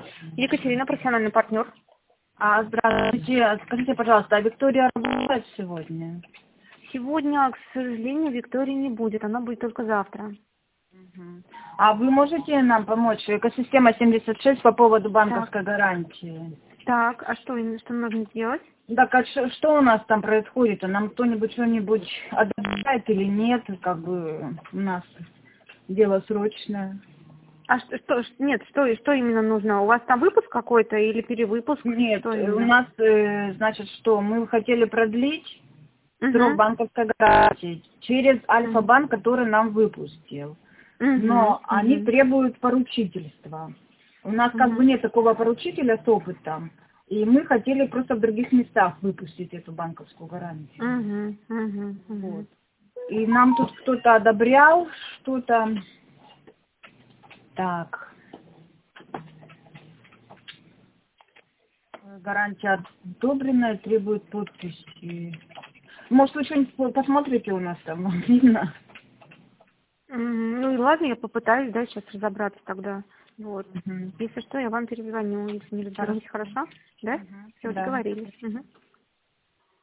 Екатерина, профессиональный партнер. Здравствуйте. Скажите, пожалуйста, а Виктория работает сегодня? Сегодня, к сожалению, Виктории не будет. Она будет только завтра. А вы можете нам помочь? Экосистема 76 по поводу банковской гарантии. Так, а что нужно сделать? Так, а что у нас там происходит? Нам кто-нибудь что-нибудь одобряет или нет? Как бы у нас дело срочное. А что именно нужно? У вас там выпуск какой-то или перевыпуск? Нет, у нас, значит, что мы хотели продлить срок банковской гарантии через Альфа-банк, который нам выпустил. Но они требуют поручительства. У нас как бы нет такого поручителя с опытом. И мы хотели просто в других местах выпустить эту банковскую гарантию. Вот. И нам тут кто-то одобрял что-то. Так. Гарантия одобренная, требует подписи. Может, вы что-нибудь посмотрите у нас там, видно? Ну и ладно, я попытаюсь, сейчас разобраться тогда. Вот. Если что, я вам перезвоню, если не разберусь, хорошо? Да? Все, договорились.